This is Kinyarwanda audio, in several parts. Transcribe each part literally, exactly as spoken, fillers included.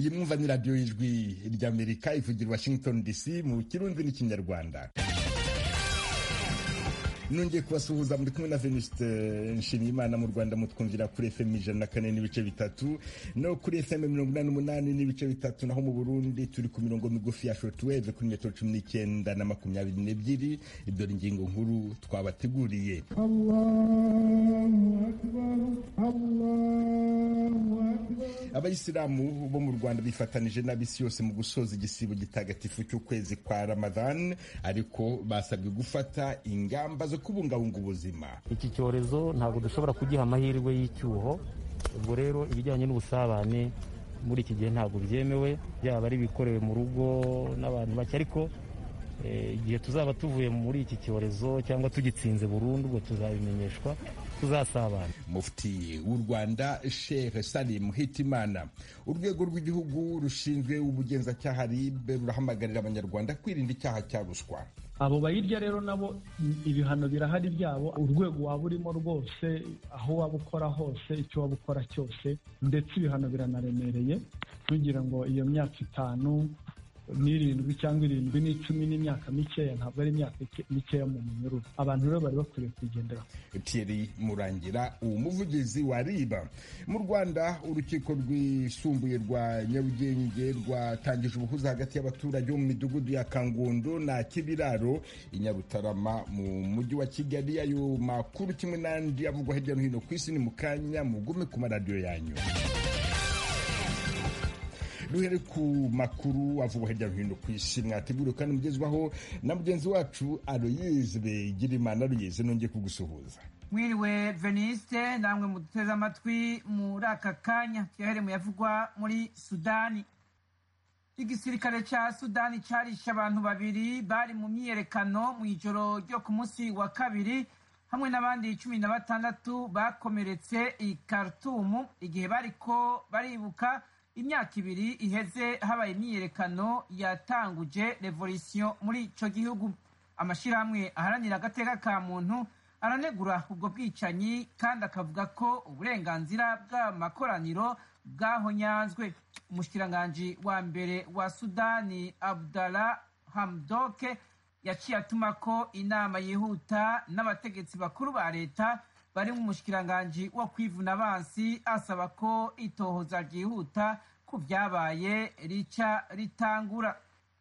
iyi mwumva ni radiyo y'ijwi ry'Amerika ivugira Washington D C mu kirundi n'ikinyarwanda. Nongeye kubasuhuza muri kumwe na Venuste Nshimiyimana. Mu Rwanda mutwumvira kuri F M ijana na kane n'ibice bitatu no kuri F M mirongo inani n'umunani n'ibice bitatu, naho mu Burundi turi ku mirongo migufi ya shortwave kuri metero cumi n'icyenda na makumyabiri n'ebyiri. Ibyo ingingo nkuru twabateguriye. Abayisilamu bo mu Rwanda bifatanije n'abisi yose mu gusoza igisibo gitagatifu cy'ukwezi kwa Ramadan, ariko basabwe gufata ingamba zo kubungabunga ubuzima. Iki cyorezo ntabwo dushobora kugiha amahirwe y'icyuho, ubwo rero ibijyanye n'ubusabane muri iki gihe ntabwo byemewe, byaba ari bikorewe mu rugo n'abantu bake, ariko igihe tuzaba tuvuye muri iki cyorezo cyangwa tugitsinze burundu ubwo tuzabimenyeshwa, tuzasabana. Mufti w'u Rwanda Sheikh Salim Hitimana. Urwego rw'igihugu rushinzwe ubugenzacyaha R I B rurahamagarira abanyarwanda kwirinda icyaha cya ruswa. Abo bayirya rero nabo ibihano birahari byabo, urwego waba urimo rwose, aho waba ukora hose, icyo waba ukora cyose, ndetse ibihano biranaremereye. Tugira ngo iyo myaka itanu n'irindwi cyangwa irindwi n'icumi n'imyaka mikeya ntabwo ari imyaka mikeya mu munyururu. Abantu rero bari bakwiriye kwigendera. Thierry Murangira, umuvugizi wa R I B. Mu Rwanda urukiko rwisumbuye rwa Nyarugenge rwatangije ubuhuza hagati y'abaturage bo mu midugudu ya Kangondo na Kibiraro i Nyarutarama mu mujyi wa Kigali. Ayo makuru kimwe n'andi avugwa hirya no hino ku isi ni mu kanya, mugume ku maradiyo yanyu. Duhere ku makuru avugwa hirya no hino ku isi mwateguriwe kandi mugezwaho na mugenzi wacu Aloyize Bigirimana. Aloyize, nongeye kugusuhuza. Mwiriwe Veniste, namwe muduteze amatwi muri aka kanya. Tuyahere mu yavugwa muri Sudani. Igisirikare ca Sudani carishe abantu babiri bari mu myiyerekano mu ijoro ryo ku munsi wa kabiri, hamwe n'abandi cumi na batandatu bakomeretse i Khartoum igihe bariko baribuka imyaka ibiri iheze habaye imyiyerekano yatanguje revolution muri ico gihugu. Amashirahamwe aharanira agateka ka muntu aranegura ubwo bwicanyi kandi akavuga ko uburenganzira bw'amakoraniro bwahonyanzwe. Umushikiranganji wa mbere wa Sudani Abdallah Hamdoke yaciye atuma ko inama yihuta n'abategetsi bakuru ba leta bari mu mushikiranganji wo kwivuna abansi, asaba ko itohoza ryihuta ku byabaye rica ritangura.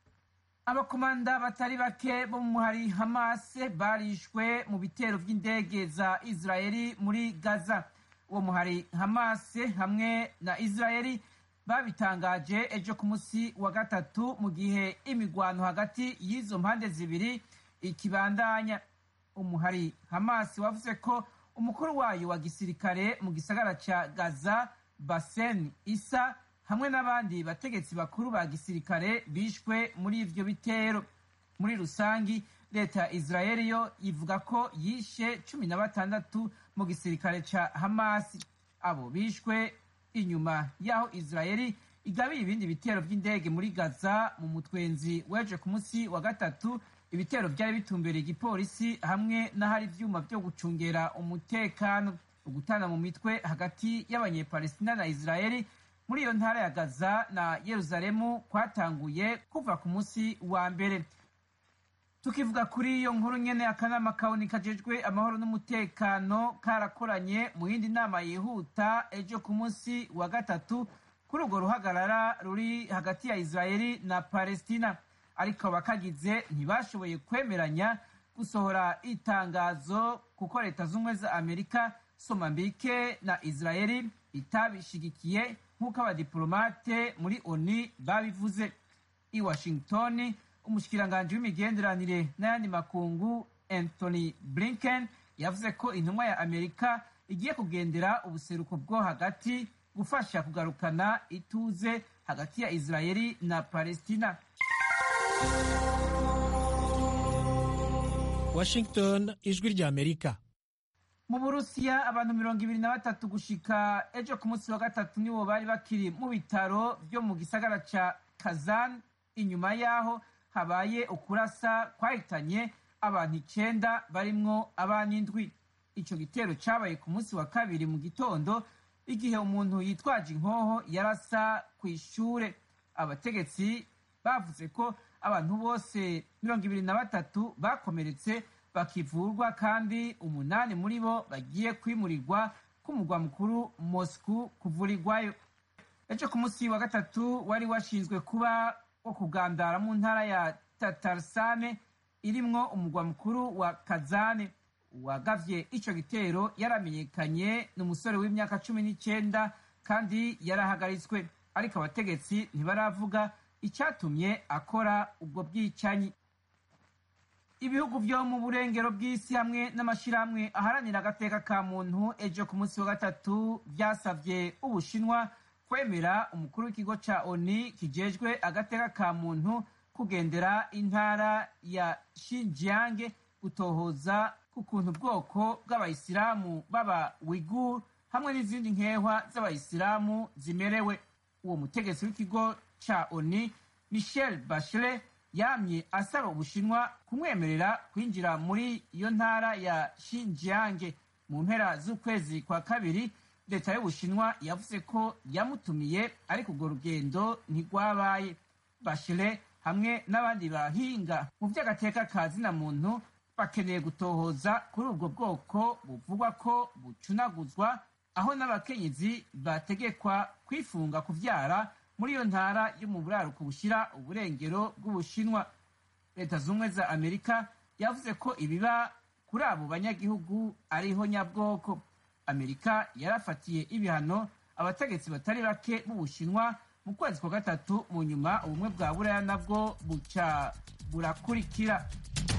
Abakomanda batari bake bo mu muhari Hamas barishwe mu bitero by'indege za Israeli muri Gaza. Uwo muhari Hamas hamwe na Israeli babitangaje ejo ku munsi wa gatatu mu gihe imigwano hagati y'izo mpande zibiri ikibandanya. Umuhari Hamas wavuze ko umukuru wayo wa gisirikare mu gisagara ca Gaza Bassem Issa hamwe n'abandi bategetsi bakuru ba gisirikare bishwe muri ivyo bitero. Muri rusangi leta ya Israeli yo ivuga ko yishe cumi na batandatu mu gisirikare ca Hamas. Abo bishwe inyuma yaho Israeli igabiye ibindi bitero vy'indege muri Gaza mu mutwenzi weje ku munsi wa gatatu. Ibitero byari bitumbereye igipolisi hamwe n'ahari ivyuma byo gucungera umutekano. Ugutana mu mitwe hagati y'abanyepalestina na Israeli muri iyo ntara ya Gaza na Yerusalemu kwatanguye kuva ku munsi wa mbere. Tukivuga kuri iyo nkuru nyene, akanama kaoni kajejwe amahoro n'umutekano karakoranye mu yindi nama yihuta ejo ku munsi wa gatatu kuri urwo ruhagarara ruri hagati ya Israeli na Palestina, ariko abakagize ntibashoboye kwemeranya gusohora itangazo kuko leta z'ubumwe za Amerika, Somambike na Israeli itabishigikiye nk'uko abadiplomate muri ONU babivuze. I Washington, umushikiranganji w'imigenderanire n'ayandi makungu Anthony Blinken yavuze ko intumwa ya Amerika igiye kugendera ubuseruko bwo hagati gufasha kugarukana ituze hagati ya Israeli na Palestina. Washington, ijwi rya Amerika. Mu Burusiya abantu mirongo ibiri na batatu gushika ejo ku munsi wa gatatu nibo bari bakiri mu bitaro byo mu gisagara ca Kazan inyuma yaho habaye ukurasa kwahitanye abantu icenda barimwo abana indwi. Ico gitero cabaye ku munsi wa kabiri mu gitondo igihe umuntu yitwaje inkoho yarasa ku ishure. Abategetsi bavuze ko abantu bose mirongo ibiri na batatu bakomeretse bakivurwa kandi umunani muri bo bagiye kwimurirwa ku mugwa mukuru Moscow kuvurirwayo. Ejo ku munsi wa gatatu wari washinzwe kuba wo kugandara mu ntara ya Tatarsane irimwo umugwa mukuru wa Kazane. Uwagavye ico gitero yaramenyekanye n'umusore w'imyaka cumi n'icenda kandi yarahagaritswe, ariko abategetsi ntibaravuga icyatumye akora ubwo bwicanyi. Ibihugu vyo mu burengero bw'isi hamwe n'amashirahamwe aharanira agateka ka muntu ejo ku munsi wa gatatu vyasavye Ubushinwa kwemera umukuru w'ikigo ca O N U kijejwe agateka ka muntu kugendera intara ya Xinjiang gutohoza ku kuntu ubwoko bw'abayisilamu baba Uighur hamwe n'izindi nkehwa z'abayisilamu zimerewe. Uwo mutegetsi w'ikigo ca O N U Michelle Bachelet yamye asaba Ubushinwa kumwemerera kwinjira muri iyo ntara ya Xinjiang. Mu mpera z'ukwezi kwa kabiri leta y'Ubushinwa yavuze ko yamutumiye ariko urwo rugendo ntigwabaye. Bachelet hamwe n'abandi bahinga mu vy'agateka ka zina muntu bakeneye gutohoza kuri ubwo bwoko buvugwa ko bucunaguzwa, aho n'abakenyezi bategekwa kwifunga kuvyara muri iyo ntara yo mu buraruko bushira uburengero bw'Ubushinwa. Leta z'ubumwe za Amerika yavuze ko ibiba kuri abo banyagihugu ariho nyabwoko. Amerika yarafatiye ibihano abategetsi batari bake b'Ubushinwa mu kwezi kwa gatatu, mu nyuma ubumwe bwa Buraya nabwo buca burakurikira.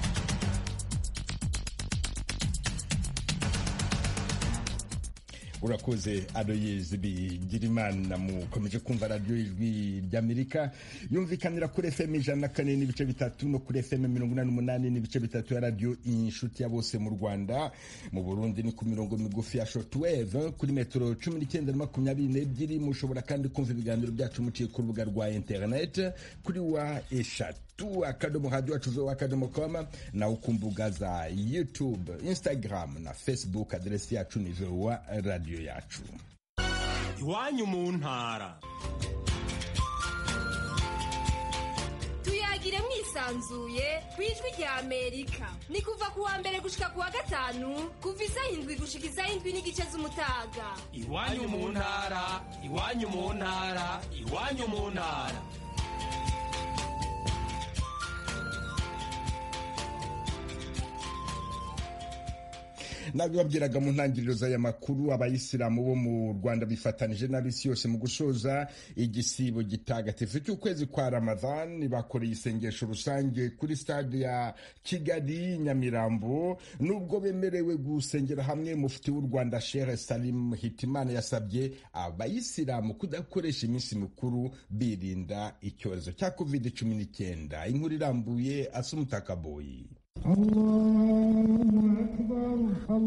Urakoze Aloyes Bigirimana. Mukomeje kumva radio ijwi ry'Amerika yumvikanira kuri F M ijana na kane n'ibice bitatu no kuri F M mirongo inani n'umunani n'ibice bitatu ya radio Inshuti ya bose mu Rwanda. Mu Burundi ni ku mirongo migufi ya shortwave kuri metero cumi n'icyenda na makumyabiri n'ebyiri. Mushobora kandi kumva ibiganiro byacu muciye ku rubuga rwa internet kuri wa eshatu akadomo radio wacu akadomo com, na ukumbuga za YouTube, Instagram na Facebook. Adresi yacu ni wa radio yacu. Iwanyu mu ntara. Tuyagire mwisanzuye kwijwi rya Amerika. Ni kuva ku wa mbere gushika ku wa gatanu kuva isaha indwi gushika isaha indwi n'igice z'umutaga. Iwanyu mu ntara, iwanyu mu ntara, iwanyu mu ntara. Nabibabwiraga mu ntangiriro z'aya makuru, abayisilamu bo mu Rwanda bifatanije n'abisi yose mu gusoza igisibo gitagatifu cy'ukwezi kwa Ramadhan. Bakoreye isengesho rusange kuri stade ya Kigali Nyamirambo. Nubwo bemerewe gusengera hamwe, mufti w'u Rwanda Sheikh Salim Hitimana yasabye abayisilamu kudakoresha iminsi mikuru birinda icyorezo cya covid cumi n'icyenda. Inkuru irambuye Asumutakaboyi. Allahu Akbar,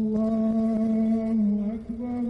Allahu Akbar,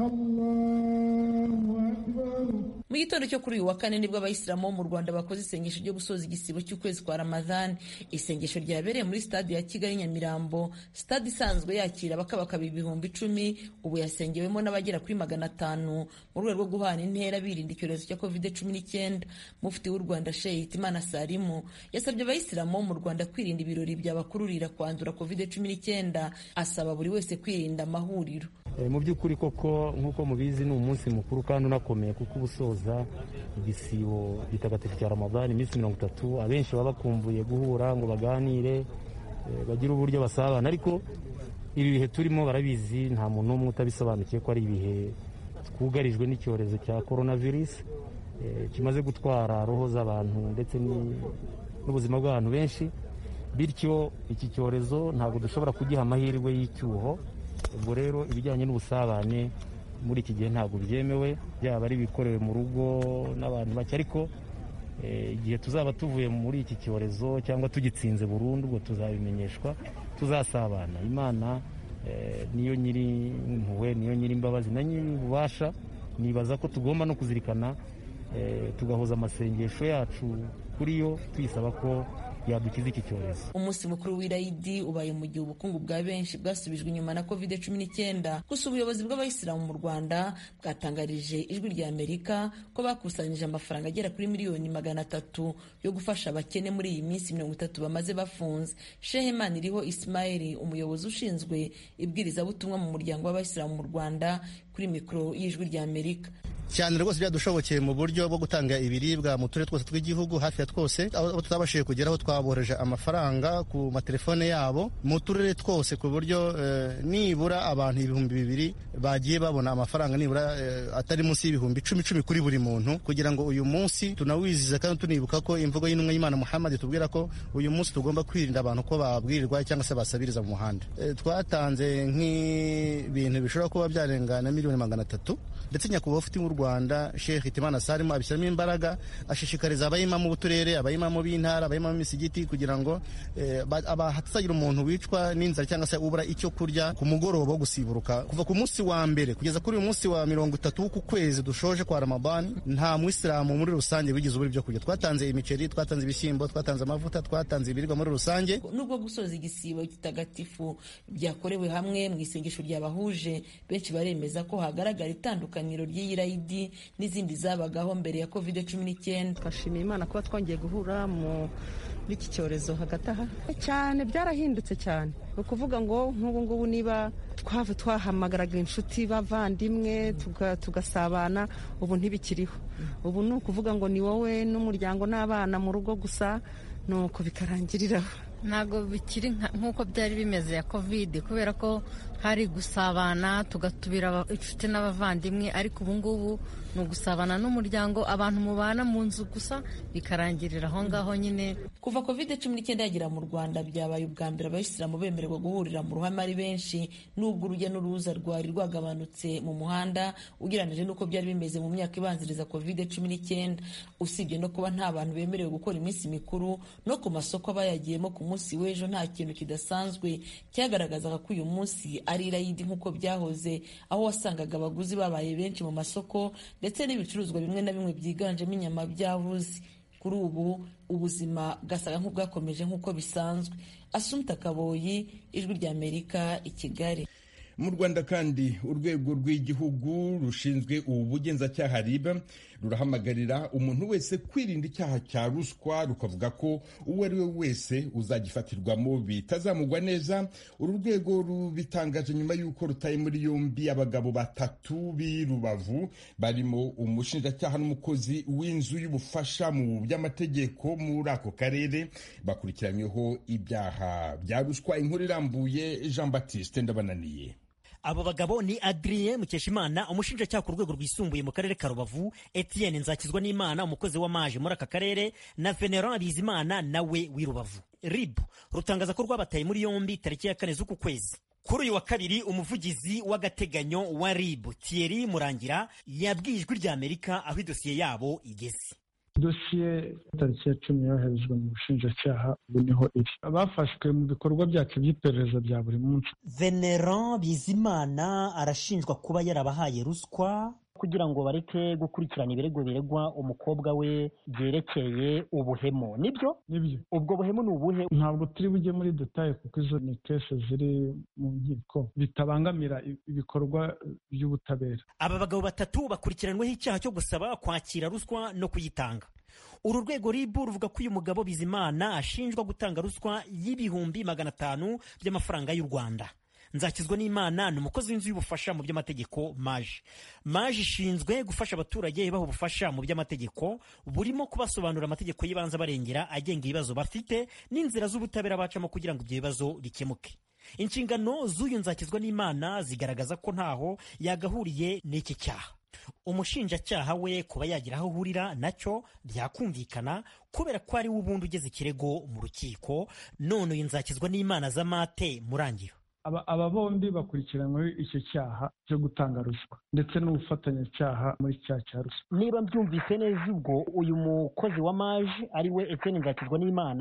Allahu Akbar. Mu gitondo cyo kuri uyu wa kane nibwo abayisilamu bo mu Rwanda bakoze isengesho ryo gusoza igisibo cy'ukwezi kwa Ramadhan. Isengesho ryabereye muri stade ya Kigali Nyamirambo, stade isanzwe yakira abakabakaba ibihumbi icumi, ubu yasengewemo n'abagera kuri magana atanu mu rwego rwo guhana intera birinda icyorezo cya covid cumi n'icyenda. Mufti w'u Rwanda Sheikh Hitimana Salimu yasabye abayisilamu bo mu Rwanda kwirinda ibirori byabakururira kwandura covid cumi n'icyenda, asaba buri wese kwirinda amahuriro. E, mu by'ukuri koko nk'uko mubizi ni umunsi mukuru kandi unakomeye, kuko ubusoza igisibo gitagatifu cya Ramadhan iminsi mirongo itatu. Abenshi baba bakumbuye guhura ngo baganire, e, bagire uburyo basabana, ariko ibi bihe turimo barabizi, nta muntu n'umwe utabisobanukiye ko ari ibihe twugarijwe n'icyorezo cya coronavirus, e, kimaze gutwara roho z'abantu ndetse n'ubuzima bw'abantu benshi. Bityo iki cyorezo ntabwo dushobora kugiha amahirwe y'icyuho. Ubwo rero ibijyanye n'ubusabane muri iki gihe ntabwo byemewe, byaba ari ibikorewe mu rugo n'abantu bake, ariko igihe tuzaba tuvuye muri iki cyorezo cyangwa tugitsinze burundu, ubwo tuzabimenyeshwa, tuzasabana. Imana niyo nyiri impuhwe, niyo nyiri imbabazi na nyiri ububasha. Nibaza ko tugomba no kuzirikana tugahoza amasengesho yacu kuri yo, tuyisaba ko yadukiza iki cyorezo. Umunsi mukuru w'Irayidi ubaye mu gihe ubukungu bwa benshi bwasubijwe inyuma na covid cumi n'icyenda. Gusa ubuyobozi bw'abayisilamu mu Rwanda bwatangarije Ijwi rya Amerika ko bakusanyije amafaranga agera kuri miliyoni magana atatu yo gufasha abakene muri iyi minsi mirongo itatu bamaze bafunze. Sheikh Maniriho Ismail, umuyobozi ushinzwe ibwirizabutumwa mu muryango w'abayisilamu mu Rwanda, kuri mikoro y'Ijwi rya Amerika. Cyane rwose byadushobokeye mu buryo bwo gutanga ibiribwa mu turere twose tw'igihugu hafi ya twose, aho tutabashije kugeraho twabohereje amafaranga ku matelefone yabo mu turere twose, ku buryo eh, nibura abantu ibihumbi bibiri bagiye babona amafaranga nibura eh, atari munsi y'ibihumbi icumi icumi kuri buri muntu, kugira ngo uyu munsi tunawiziza kandi tunibuka ko imvugo y'intumwa y'Imana Muhammad tubwira ko uyu munsi tugomba kwirinda abantu ko babwirirwa cyangwa se basabiriza mu muhanda. Eh, twatanze nk'ibintu bishobora kuba byarengana miliyoni magana atatu, ndetse nyakubahwa ufite mu Rwanda Sheikh Hitimana Salimu abishyiramo imbaraga, ashishikariza abayimamu b'uturere, abayimamu b'intara, abayimamu b'imisigiti kugira ngo eh, hatazagira umuntu wicwa n'inzara cyangwa se ubura icyo kurya ku mugoroba wo gusiburuka kuva ku munsi wa mbere kugeza kuri uyu munsi wa mirongo itatu w'uku kwezi dushoje kwa Ramadani. Nta Muislamu muri rusange wigize uburi byo kurya. Twatanze imiceri, twatanze ibishyimbo, twatanze amavuta, twatanze ibiribwa muri rusange. Nubwo gusoza igisibo kitagatifu byakorewe hamwe mu isengesho ryabahuje, benshi baremeza ko hagaragara itandukaniro ry'Irayidi n'izindi zabagaho mbere ya covid cumi n'icyenda. Twashimiye Imana kuba twongeye guhura mu iki cyorezo hagati aha cyane, byarahindutse cyane. Ukuvuga ngo nk'ubu ngubu niba twava twahamagaraga inshuti bavandimwe tugasabana, ubu ntibikiriho. Ubu ni ukuvuga ngo ni wowe n'umuryango n'abana mu rugo gusa, nuko bikarangiriraho. Ntabwo bikiri nk'uko byari bimeze ya covid, kubera ko hari gusabana tugatubira inshuti n'abavandimwe, ariko ubu ngubu ni ugusabana n'umuryango, abantu mubana mu nzu gusa bikarangirira aho ngaho nyine. Kuva covid cumi n'icyenda yagera mu Rwanda byabaye ubwa mbere abayisilamu bemererwa guhurira mu ruhame ari benshi, nubwo urujya n'uruza rwari rwagabanutse mu muhanda ugereranije n'uko byari bimeze mu myaka ibanziriza covid cumi n'icyenda. Usibye no kuba nta bantu bemerewe gukora iminsi mikuru, no ku masoko abayagiyemo ku munsi w'ejo nta kintu kidasanzwe cyagaragazaga ko uyu munsi ari Irayidi nk'uko byahoze, aho wasangaga abaguzi babaye benshi mu masoko ndetse n'ibicuruzwa bimwe na bimwe byiganjemo inyama byabuze. Kuri ubu ubuzima bwasaga nk'ubwakomeje nk'uko bisanzwe. Asumta Kaboyi, Ijwi rya Amerika, i Kigali. Mu Rwanda kandi urwego rw'igihugu rushinzwe ubu bugenzacyaha R I B rurahamagarira umuntu wese kwirinda icyaha cya ruswa, rukavuga ko uwo ari we wese uzagifatirwamo bitazamugwa neza. Uru rwego rubitangaje nyuma y'uko rutaye muri yombi abagabo batatu b'i Rubavu barimo umushinjacyaha n'umukozi w'inzu y'ubufasha mu by'amategeko muri ako karere bakurikiranyweho ibyaha bya ruswa. Inkuru irambuye Jean Baptiste Ndabananiye. Abo bagabo ni Adrien Mukeshimana, umushinjacyaha ku rwego rwisumbuye mu karere ka Rubavu, Etienne Nzakizwa n'Imana, umukozi w'amaje muri aka karere, na Venerand Bizimana nawe w'i Rubavu. R I B rutangaza ko rwabataye muri yombi tariki ya kane z'uku kwezi. Kuri uyu wa kabiri, umuvugizi w'agateganyo wa R I B Thierry Murangira yabwiye Ijwi rya Amerika aho idosiye yabo igeze. Dosiye tariki ya cumi yoherejwe mu bushinjacyaha, ubu niho iri. Bafashwe mu bikorwa byacu by'iperereza bya buri munsi. Venerand Bizimana arashinjwa kuba yarabahaye ruswa kugira ngo bareke gukurikirana ibirego biregwa umukobwa we byerekeye ubuhemu. Nibyo? Nibyo. Ubwo buhemu ni ubuhe? Ntabwo turi bujye muri detaye kuko izo ni kese ziri mu nkiko, bitabangamira ibikorwa by'ubutabera. Aba bagabo batatu bakurikiranweho icyaha cyo gusaba, kwakira ruswa no kuyitanga. Uru rwego R I B ruvuga ko uyu mugabo Bizimana ashinjwa gutanga ruswa y'ibihumbi magana atanu by'amafaranga y'u Rwanda. Nzakizwa n'Imana ni umukozi w'inzu y'ubufasha mu by'amategeko Maje. Maje ishinzwe gufasha abaturage baho ubufasha mu by'amategeko, burimo kubasobanurira amategeko y'ibanze barengera agenga ibibazo bafite n'inzira z'ubutabera bacamo kugira ngo ibyo bibazo bikemuke. Inshingano z'uyu Nzakizwa n'Imana zigaragaza ko ntaho yagahuriye n'iki cyaha. Umushinjacyaha we kuba yagira aho ahurira nacyo byakumvikana kubera ko ari we ubundi ugeze ikirego mu rukiko. None uyu Nzakizwa n'Imana Zamate Murangiro, aba bombi bakurikiranyweho icyo cyaha cyo gutanga ruswa ndetse n'ubufatanyacyaha muri cya cya ruswa. Niba mbyumvise neza, ubwo uyu mukozi wa Maje ari we Etienne Nzakizwa n'Imana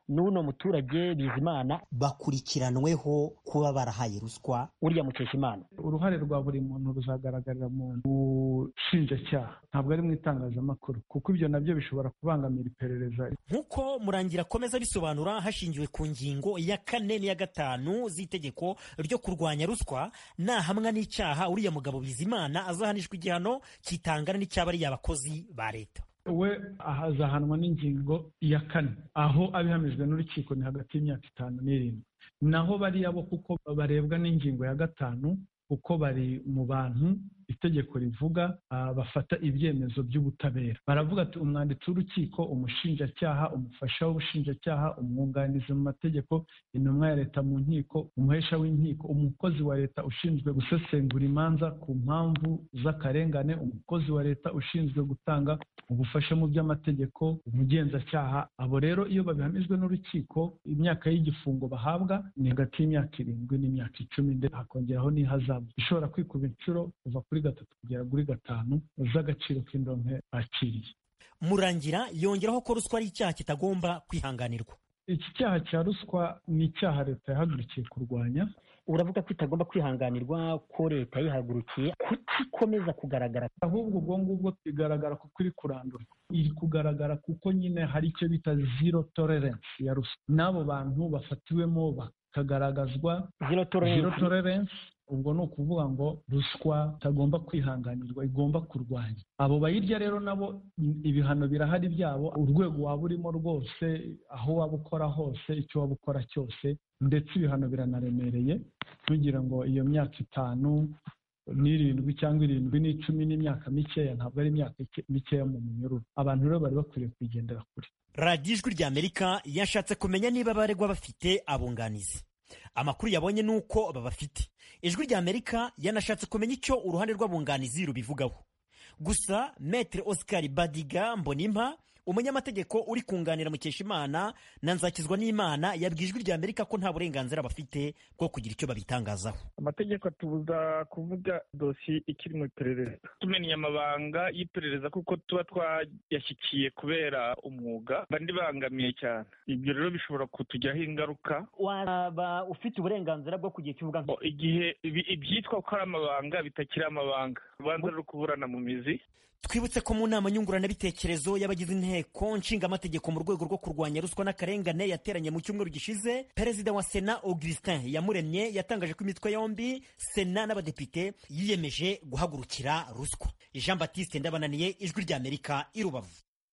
n'uno muturage Bizimana bakurikiranweho kuba barahaye ruswa uriya Mukeshimana? Uruhare rwa buri muntu ruzagaragarira mu bushinjacyaha, ntabwo ari mu itangazamakuru, kuko ibyo nabyo bishobora kubangamira iperereza. Nk'uko Murangira akomeza bisobanura, hashingiwe ku ngingo ya kane n'iya gatanu z'itegeko ryo kurwanya ruswa, nahamwa n'icyaha uriya mugabo Bizimana azahanishwa igihano kitangana n'icyaba ari abakozi ba leta. We azahanwa n'ingingo ya kane, aho abihamijwe n'urukiko ni hagati y'imyaka itanu n'irindwi. Naho bariya bo kuko barebwa n'ingingo ya gatanu, kuko bari mu bantu itegeko rivuga uh, bafata ibyemezo by'ubutabera. Baravuga ati umwanditsi w'urukiko, umushinjacyaha, umufasha w'ubushinjacyaha, umwunganizi mu mategeko, intumwa ya leta mu nkiko, umuhesha w'inkiko, umukozi wa leta ushinzwe gusesengura imanza ku mpamvu z'akarengane, umukozi wa leta ushinzwe gutanga ubufasha mu by'amategeko, umugenzacyaha. Abo rero iyo babihamijwe n'urukiko, imyaka y'igifungo bahabwa ni hagati y'imyaka irindwi n'imyaka icumi, ndetse hakongeraho n'ihazabu ishobora kwikuba inshuro kuva kuri gatatu kugera kuri gatanu z'agaciro k'indonke bakiriye. Murangira yongeraho ko ruswa ari icyaha kitagomba kwihanganirwa. Iki cyaha cya ruswa ni icyaha leta yahagurukiye kurwanya. Uravuga ko itagomba kwihanganirwa, ko leta yihagurukiye, kuki ikomeza kugaragara? Ahubwo ubwo ngubwo igaragara kuko iri kurandurwa, iri kugaragara kuko nyine hari icyo bita zero tolerance ya ruswa. N'abo bantu bafatiwemo bakagaragazwa zero tolerance. Ubwo ni ukuvuga ngo ruswa itagomba kwihanganirwa, igomba kurwanya. Abo bayirya rero nabo ibihano birahari byabo, urwego waba urimo rwose, aho waba ukora hose, icyo waba ukora cyose, ndetse ibihano biranaremereye. Tugira ngo iyo myaka itanu n'irindwi cyangwa irindwi n'icumi n'imyaka mikeya, ntabwo ari imyaka mikeya mu munyururu. Abantu rero bari bakwiriye kwigendera kure. Radiyo Ijwi ry'Amerika yashatse kumenya niba abaregwa bafite abunganizi. Amakuru yabonye nuko babafite. Ijwi ry'Amerika yanashatse kumenya icyo uruhande rw'abunganizi rubivugaho. Gusa Maître Oscar Badiga Mbonimpa, umunyamategeko uri kunganira Mukeshimana na Nzakizwa n'Imana, yabwiye Ijwi ry'Amerika ko nta burenganzira bafite bwo kugira icyo babitangazaho. Amategeko atubuza kuvuga dosiye ikiri mu iperereza, tumenya amabanga y'iperereza kuko tuba twayashyikiye kubera umwuga, bandi bangamiye cyane. Ibyo rero bishobora kutugiraho ingaruka. Waba ufite uburenganzira bwo kugira icyo uvuga? Igihe ibyitwa ko ari amabanga bitakiri amabanga, ubanza rero kuburana mu mizi. Twibutse ko mu nama nyunguranabitekerezo y'abagize inteko nshingamategeko mu rwego rwo kurwanya ruswa n'akarengane yateranye mu cyumweru gishize, Perezida wa Sena Augustin Iyamuremye yatangaje ko imitwe yombi, Sena n'abadepite, yiyemeje guhagurukira ruswa. Jean Baptiste Ndabananiye, Ijwi ry'Amerika, i Rubavu.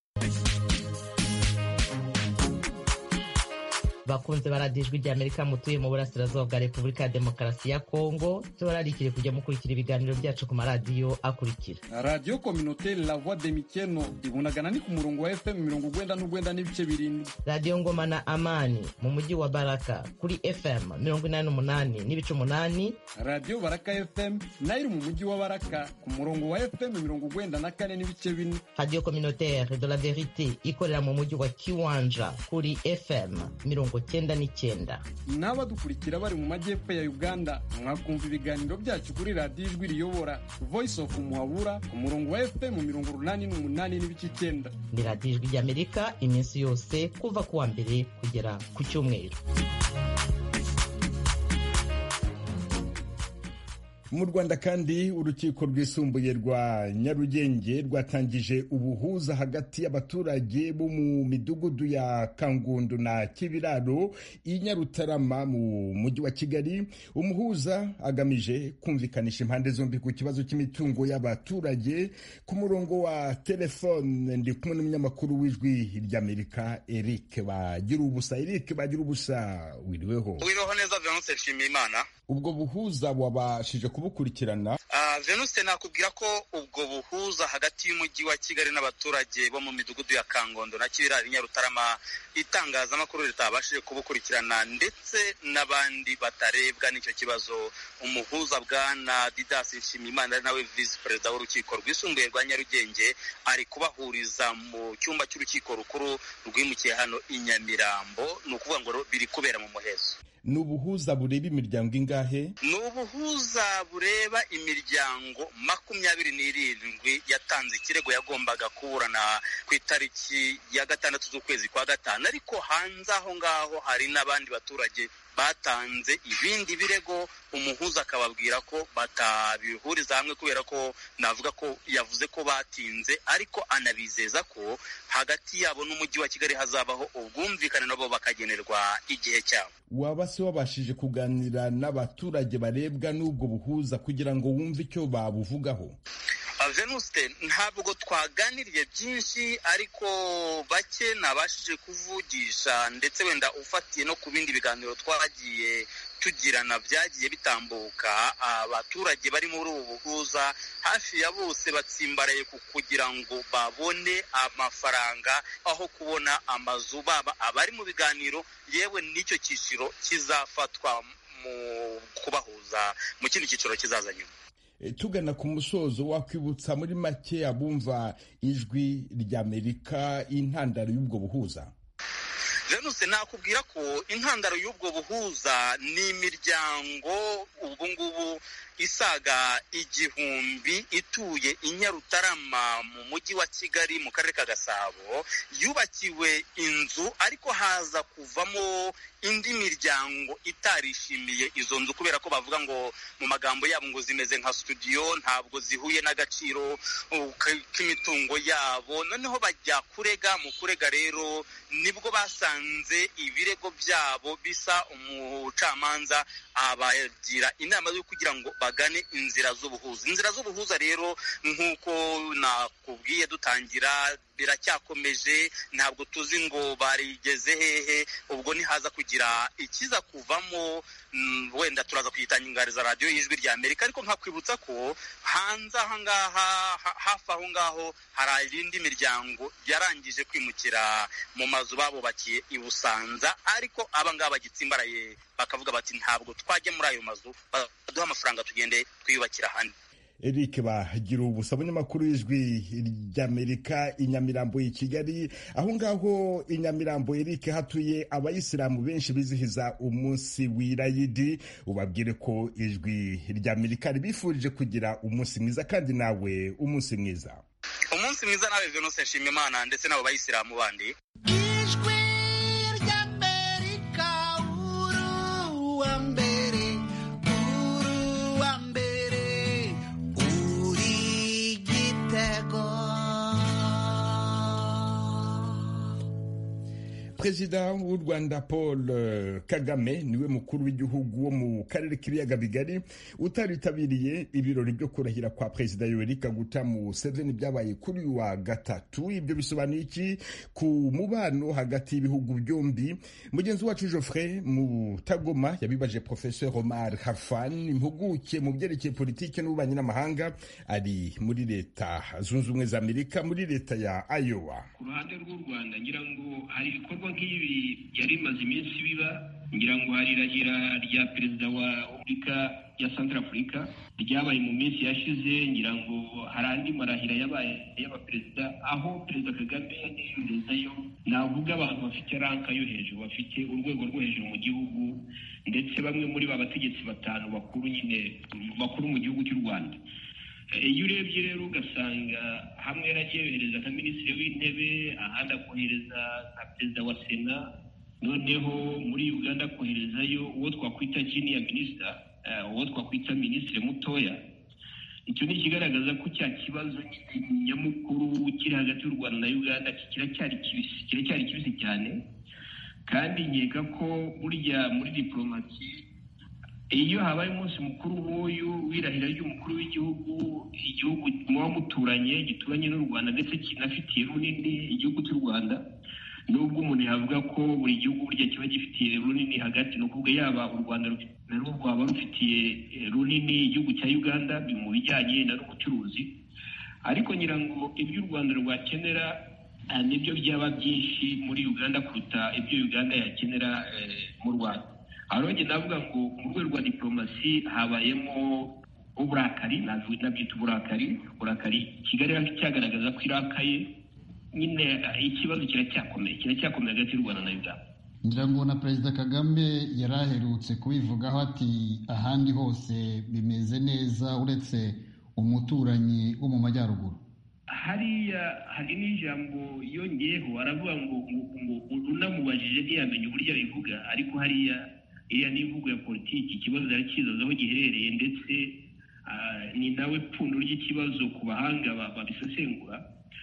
Bakunze baradiyo Ijwi ry'Amerika mutuye mu burasirazuba bwa Repubulika ya Demokarasi ya Kongo, tubararikire kujya mukurikira ibiganiro byacu ku maradiyo akurikira: Radio Communautaire La Voix de Mikeno ibunagana ni ku murongo wa F M mirongo ugwenda n'ugwenda n'ibice birindwi. Radio Ngoma na Amani mu mujyi wa Baraka kuri F M mirongo inani n'umunani n'ibice umunani. Radio Baraka F M nayo mu mujyi wa Baraka ku murongo wa F M mirongo ugwenda na kane n'ibice bine. Radio Communautaire de la Verite ikorera mu mujyi wa Kiwanja kuri F M mirongo cyenda n'icyenda. N'abadukurikira bari mu majyepfo ya Uganda mwakumva ibiganiro byacu kuri Radio Ijwi riyobora Voice of Muhabura ku murongo wa F M mirongo urunani n'umunani n'ibice icyenda. Ni Radio Ijwi ry'Amerika iminsi yose kuva kuwa mbere kugera ku cyumweru. Mu Rwanda kandi urukiko rwisumbuye rwa Nyarugenge rwatangije ubuhuza hagati y'abaturage bo mu midugudu ya Kangundu na Kibiraro i Nyarutarama mu mujyi wa Kigali. Umuhuza agamije kumvikanisha impande zombi ku kibazo cy'imitungo y'abaturage. Ku murongo wa telefone ndi kumwe n'umunyamakuru w'Ijwi ry'Amerika Eric Bagirubusa. Eric Bagirubusa, wiriweho? Wiriweho neza Venuste Nshimiyimana. Ubwo buhuza wabashije kubukurikirana? Uh, Venuste nakubwira ko ubwo buhuza hagati y'umujyi wa Kigali n'abaturage bo mu midugudu ya Kangondo na Kibiraro Nyarutarama itangazamakuru ritabashije kubukurikirana, ndetse n'abandi batarebwa n'icyo kibazo. Umuhuza bwana Didas Nshimiyimana nawe Vice President w'urukiko rwisumbuye rwa Nyarugenge ari kubahuriza mu cyumba cy'urukiko rukuru rwimukiye hano i Nyamirambo, ni ukuvuga ngo biri kubera mu muhezo. ni ubuhuza bureba imiryango ingahe? Ni ubuhuza bureba imiryango makumyabiri n'irindwi yatanze ikirego yagombaga kuburana ku itariki ya gatandatu z'ukwezi kwa gatanu, ariko hanze aho ngaho hari n'abandi baturage batanze ibindi birego, umuhuza akababwira ko batabihuriza hamwe kubera ko navuga ko yavuze ko batinze, ariko anabizeza ko hagati yabo n'umujyi wa Kigali hazabaho ubwumvikane nabo bakagenerwa igihe cyabo. Waba se wabashije kuganira n'abaturage barebwa n'ubwo buhuza kugira ngo wumve icyo babuvugaho? Venuste, ntabwo twaganiriye byinshi, ariko bake nabashije kuvugisha, ndetse wenda ufatiye no ku bindi biganiro twagiye tugirana byagiye bitambuka. Abaturage bari muri ubu buhuza hafi ya bose batsimbaraye kugira ngo babone amafaranga aho kubona amazu, baba abari mu biganiro yewe n'icyo cyiciro kizafatwa mu kubahuza mu kindi cyiciro kizaza nyuma. Tugana ku musozo, wakwibutsa muri make abumva ijwi ry'Amerika intandaro y'ubwo buhuza? Venuse, nakubwira ko intandaro y'ubwo buhuza ni imiryango ubu ngubu isaga igihumbi ituye i Nyarutarama mu mujyi wa Kigali mu karere ka Gasabo, yubakiwe inzu ariko haza kuvamo indi miryango itarishimiye izo nzu kubera ko bavuga ngo mu magambo yabo ngo zimeze nka studio, ntabwo zihuye n'agaciro k'imitungo yabo. Noneho bajya kurega, mu kurega rero nibwo basanze ibirego byabo bisa, umucamanza abagira inama yo kugira ngo bagane inzira z'ubuhuza. Inzira z'ubuhuza rero nk'uko nakubwiye dutangira biracyakomeje, ntabwo tuzi ngo barigeze hehe. Ubwo nihaza kugira ikiza kuvamo, mm, wenda turaza kuyitangariza radiyo y'ijwi ry'Amerika, ariko nkakwibutsa ko hanze aha ngaha hafi aho ngaho hari indi miryango yarangije kwimukira mu mazu babubakiye i Busanza, ariko aba ngaba bagitsimbaraye bakavuga bati ntabwo twajya muri ayo mazu, baduha amafaranga tugende twiyubakira ahandi. Eric Bagira ubusa, abanyamakuru y'ijwi ry'Amerika i Nyamirambo i Kigali. Aho ngaho i Nyamirambo, Eric, hatuye abayisilamu benshi bizihiza umunsi w'Irayidi. Ubabwire ko ijwi ry'Amerika ribifurije kugira umunsi mwiza, kandi nawe umunsi mwiza. Umunsi mwiza nawe Venuse Nshimiyimana, ndetse n'abo bayisilamu bandi. Ijwi ry'Amerika, uru wa mbere, uru wa mbere, uri gitego. Perezida w'u Rwanda Paul Kagame niwe mukuru w'igihugu wo mu karere k'ibiyaga bigari utaritabiriye ibirori byo kurahira kwa Perezida Yoweri Kaguta Museveni byabaye kuri uyu wa gatatu. Ibyo bisobanuye iki ku mubano hagati y'ibihugu byombi? Mugenzi wacu Geoffrey Mutagoma yabibaje Professeur Omar Harfan, impuguke mu byerekeye politike n'ububanyi n'amahanga, ari muri Leta Zunze Ubumwe za Amerika, muri leta ya Iowa. Ku ruhande rw'u Rwanda ngira ngo hari ibikorwa nk'ibi yari imaze iminsi biba, ngira ngo hari irahira rya perezida wa Afurika ya Central Africa ryabaye mu minsi yashize, ngira ngo hari andi marahira yabaye y'abaperezida, aho Perezida Kagame yagezeyo. Navuga abantu bafite ranka yo hejuru, bafite urwego rwo hejuru mu gihugu, ndetse bamwe muri ba bategetsi batanu bakuru nyine bakuru mu gihugu cy'u Rwanda. Iyo urebye rero ugasanga hamwe yaragiye yohereza nka minisitiri w'intebe, ahandi akohereza nka perezida wa sena, noneho muri Uganda akoherezayo uwo twakwita junior minister, uwo twakwita minisitiri mutoya. Icyo ni ikigaragaza ko cya kibazo nyamukuru kiri hagati y'u Rwanda na Uganda kiracyari kibisi kiracyari kibisi cyane, kandi nkeka ko burya muri diplomasi iyo habaye umunsi mukuru nk'uyu w'irahira ry'umukuru w'igihugu, igihugu muba muturanye gituranye n'u Rwanda ndetse kinafitiye runini igihugu cy'u Rwanda, nubwo umuntu yavuga ko buri gihugu burya kiba gifitiye runini hagati, ni ukuvuga yaba u Rwanda narwo rwaba rufitiye runini igihugu cya Uganda mu bijyanye n'ubucuruzi, ariko ngira ngo ibyo u Rwanda rwakenera nibyo byaba byinshi muri Uganda kuruta ibyo Uganda yakenera mu Rwanda. Arongeye navuga ngo mu rwego rwa diplomasi habayemo uburakari, nabyita uburakari uburakari Kigali cyagaragaza ko irakaye, nyine ikibazo kiracyakomeye kiracyakomeye hagati y'u Rwanda na Uganda. ngira ngo na perezida Kagame yari aherutse kubivugaho ati ahandi hose bimeze neza uretse umuturanyi wo mu majyaruguru. hariya hari n'ijambo yongeyeho aravuga ngo ngo unamubajije ntiyamenye uburyo abivuga, ariko hariya iriya ni imvugo ya politiki, ikibazo arakizaza aho giherereye ndetse ni nawe pfundo ry'ikibazo ku bahanga babisesengura.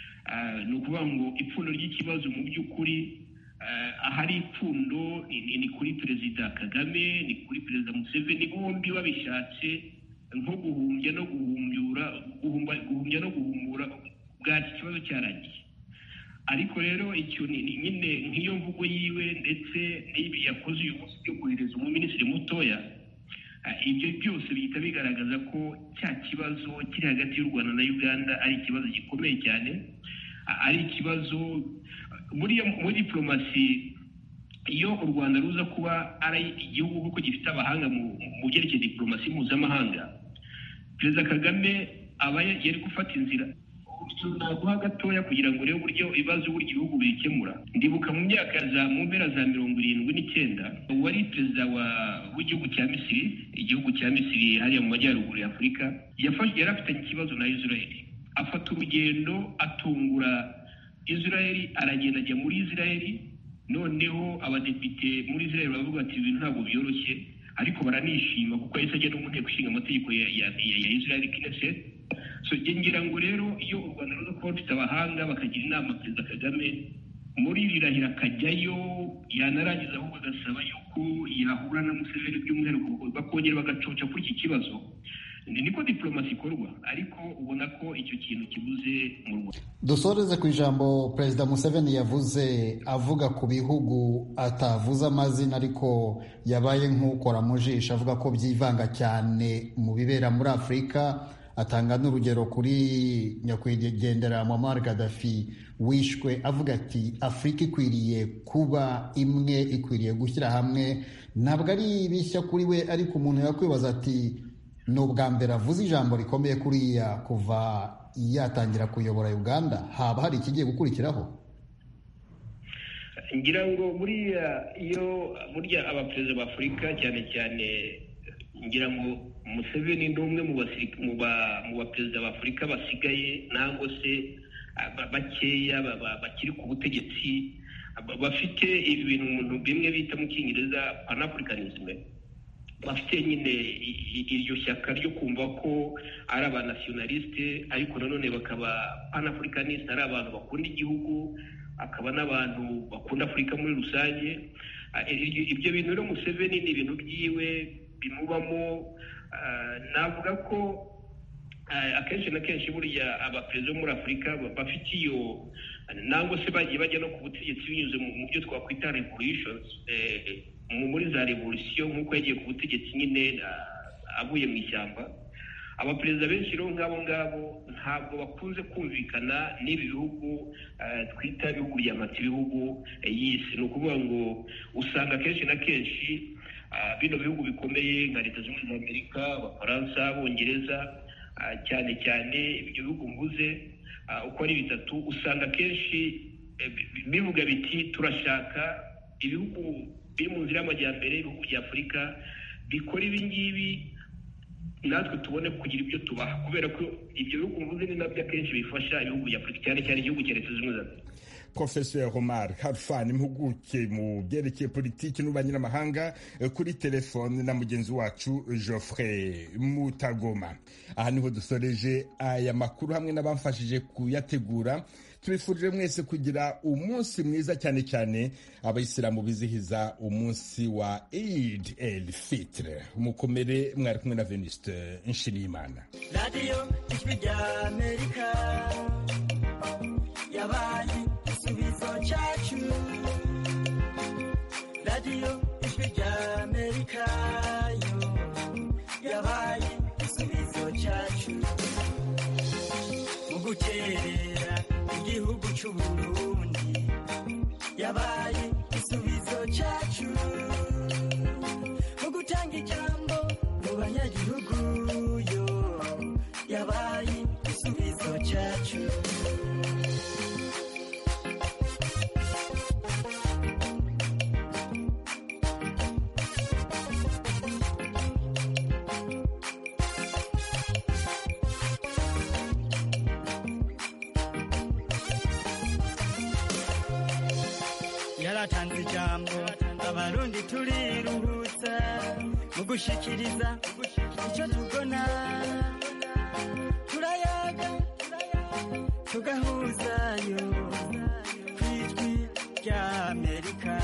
Ni ukuvuga ngo ipfundo ry'ikibazo mu by'ukuri ahari ipfundo ni kuri perezida Kagame, ni kuri perezida Museveni, bombi babishatse nko guhumbya no guhumbyura guhumbya no guhumbura bwaki ikibazo cyarangiye. Ariko rero icyo ni nyine nk'iyo mvugo yiwe ndetse n'ibi yakoze uyu munsi byo kohereza umuminisitiri mutoya, ibyo byose bihita bigaragaza ko cya kibazo kiri hagati y'u Rwanda na Uganda ari ikibazo gikomeye cyane, ari ikibazo muri muri diplomasi. Iyo u Rwanda ruza kuba ari igihugu kuko gifite abahanga mu byerekeye diplomasi mpuzamahanga, perezida Kagame aba yari gufata inzira naguha gatoya kugira ngo urebe uburyo ibibazo buryo ibihugu bikemura. Ndibuka mu myaka za mu mpera za mirongo irindwi n'icyenda wari perezida w'igihugu cya Misiri, igihugu cya Misiri hariya mu majyaruguru ya Afurika, yafashe yari afitanye ikibazo na Israel, afata urugendo atungura Israel, aragenda ajya muri Israel. Noneho abadepite muri Israel bavuga ati ibintu ntabwo byoroshye, ariko baranishima kuko yahise ajya no mu nteko ishinga amategeko ya Israel Knesset. So ngira ngo rero iyo u Rwanda ruza kuba rufite abahanga bakagira inama perezida Kagame muri rirahira akajyayo, yanarangiza ahubwo agasaba yuko yahura na Museveni by'umwihariko bakongera bagacoca kuri iki kibazo, niko diplomasi ikorwa, ariko ubona ko icyo kintu kibuze mu Rwanda. Dusoreze ku ijambo perezida Museveni yavuze avuga ku bihugu atavuze amazina ariko yabaye nk'ukora mu jisho, avuga ko byivanga cyane mu bibera muri Afurika. Atanga n'urugero kuri nyakwigendera Muammar Gaddafi wishwe, avuga ati Afurika ikwiriye kuba imwe, ikwiriye gushyira hamwe. Ntabwo ari bishya kuri we, ariko umuntu yakwibaza ati ni ubwa mbere avuze ijambo rikomeye kuriya kuva yatangira kuyobora Uganda, haba hari ikigiye gukurikiraho? Ngira ngo buriya iyo burya abaperezida b'Afurika cyane cyane, ngira ngo Museveni ni umwe mu baperezida b'Afurika basigaye nangwa se bakeya bakiri ku butegetsi bafite ibintu umuntu bimwe bita mu Cyongereza panafricanism, bafite nyine iryo shyaka ryo kumva ko ari abanationaliste ariko nanone bakaba panafricaniste, ari abantu bakunda igihugu, akaba n'abantu bakunda Afurika muri rusange. Ibyo bintu rero Museveni ni ibintu byiwe bimubamo. Navuga ko akenshi na kenshi burya abaperezida bo muri Afurika bafite iyo nangwa se bagiye bajya no ku butegetsi binyuze mu byo twakwita revolutions, muri za revolution nk'uko yagiye ku butegetsi nyine avuye mu ishyamba. Abaperezida benshi rero nk'abo ngabo ntabwo bakunze kumvikana n'ibi bihugu twita ibihugu byamata ibihugu y'isi. Ni ukuvuga ngo usanga kenshi na kenshi bino bihugu bikomeye nka Leta Zunze Ubumwe za Amerika, Abafaransa, Abongereza, cyane cyane ibyo bihugu mvuze uko ari bitatu, usanga kenshi bivuga biti turashaka ibihugu biri mu nzira y'amajyambere, ibihugu bya Afurika bikora ibi ngibi natwe tubone kugira ibyo tubaha, kubera ko ibyo bihugu mvuze ni nabyo akenshi bifasha ibihugu bya Afurika, cyane cyane igihugu cya Leta Zunze Ubumwe za Amerika. Professeur Omar Khalfan, impuguke mu byerekeye politiki n'ububanyi n'amahanga, kuri telefone na mugenzi wacu Geoffrey Mutagoma. Aha niho dusoreje aya makuru hamwe n'abamfashije kuyategura. Tubifurije mwese kugira umunsi mwiza, cyane cyane abayisilamu bizihiza umunsi wa Eid el-Fitr. Mukomere, mwari kumwe na Venuste Nshimiyimana. Radio Ijwi ry'Amerika yabaye igisubizo cyacu. Radio Ijwi ry'Amerika yo yabaye igisubizo cyacu mu gukerera igihugu cy'u Burundi, yabaye igisubizo cyacu mu gutanga ijambo mu banyagihugu yo yabaye igisubizo cyacu. yaratanze ijambo abarundi turiruhutsa mu gushikiriza icyo tubona turayaga tugahuzayo ku ijwi rya amerika